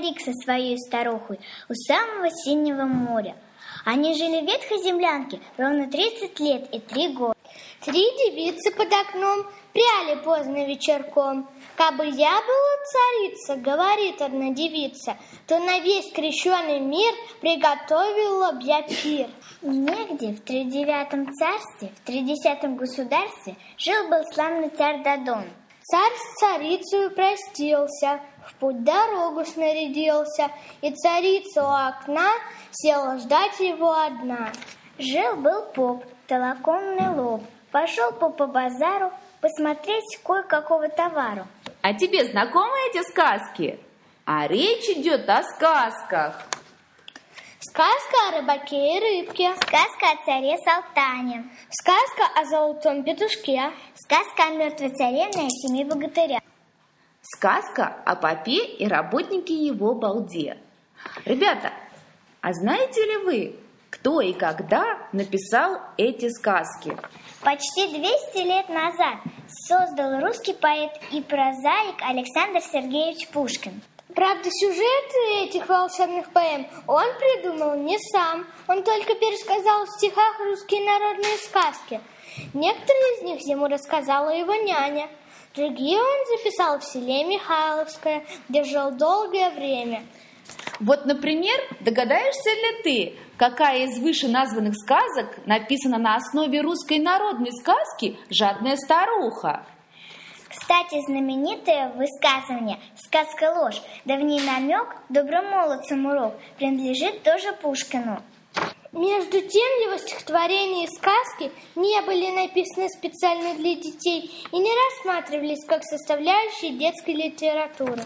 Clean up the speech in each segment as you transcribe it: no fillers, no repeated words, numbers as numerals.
старик со своей старухой у самого синего моря. Они жили в ветхой землянке ровно 30 лет и 3 года. 3 девицы под окном пряли поздно вечерком. «Кабы я была царица, — говорит одна девица, — то на весь крещеный мир приготовила б я пир». Негде в 39-м царстве, в 30-м государстве жил-был славный царь Дадон. Царь с царицей простился, в путь дорогу снарядился, и царица у окна села ждать его одна. Жил-был поп, толоконный лоб, пошел поп по базару посмотреть кое-какого товару. А тебе знакомы эти сказки? А речь идет о сказках. Сказка о рыбаке и рыбке. Сказка о царе Салтане. Сказка о золотом петушке. Сказка о мертвой царевне и 7 богатырях. Сказка о попе и работнике его балде. Ребята, а знаете ли вы, кто и когда написал эти сказки? Почти 200 лет назад создал русский поэт и прозаик Александр Сергеевич Пушкин. Правда, сюжеты этих волшебных поэм он придумал не сам. Он только пересказал в стихах русские народные сказки. Некоторые из них ему рассказала его няня. Другие он записал в селе Михайловское, где жил долгое время. Вот, например, догадаешься ли ты, какая из вышеназванных сказок написана на основе русской народной сказки «Жадная старуха»? Кстати, знаменитое высказывание «Сказка ложь, давний намек, добрым молодцам урок» принадлежит тоже Пушкину. Между тем, его стихотворения и сказки не были написаны специально для детей и не рассматривались как составляющие детской литературы.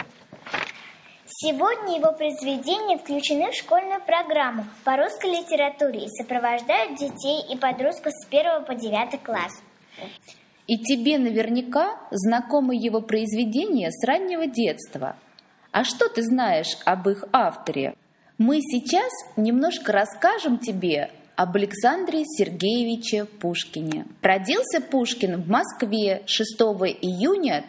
Сегодня его произведения включены в школьную программу по русской литературе и сопровождают детей и подростков с 1 по 9 класс. И тебе наверняка знакомы его произведения с раннего детства. А что ты знаешь об их авторе? Мы сейчас немножко расскажем тебе об Александре Сергеевиче Пушкине. Родился Пушкин в Москве 6 июня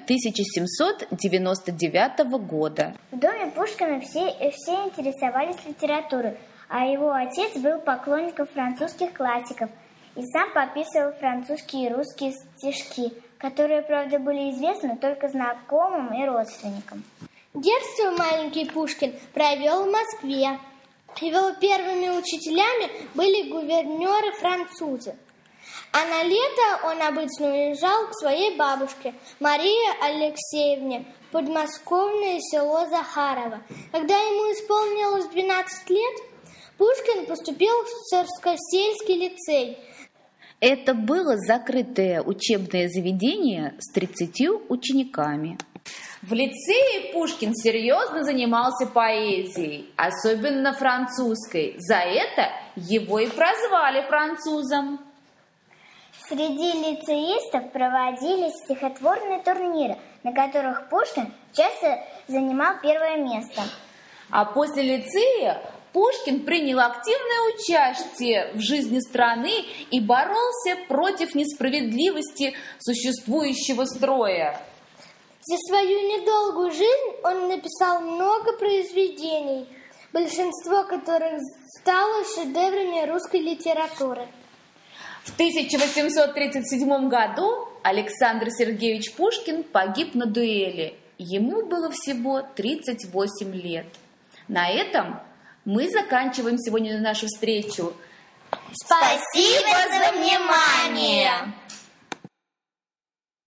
1799 года. В доме Пушкина все интересовались литературой, а его отец был поклонником французских классиков и сам пописывал французские и русские стишки, которые, правда, были известны только знакомым и родственникам. Детство маленький Пушкин провел в Москве. Его первыми учителями были гувернеры-французы. А на лето он обычно уезжал к своей бабушке Марии Алексеевне в подмосковное село Захарово. Когда ему исполнилось 12 лет, Пушкин поступил в Царскосельский лицей. Это было закрытое учебное заведение с 30 учениками. В лицее Пушкин серьезно занимался поэзией, особенно французской. За это его и прозвали французом. Среди лицеистов проводились стихотворные турниры, на которых Пушкин часто занимал первое место. А после лицея Пушкин принял активное участие в жизни страны и боролся против несправедливости существующего строя. За свою недолгую жизнь он написал много произведений, большинство которых стало шедеврами русской литературы. В 1837 году Александр Сергеевич Пушкин погиб на дуэли. Ему было всего 38 лет. На этом мы заканчиваем сегодня нашу встречу. Спасибо за внимание!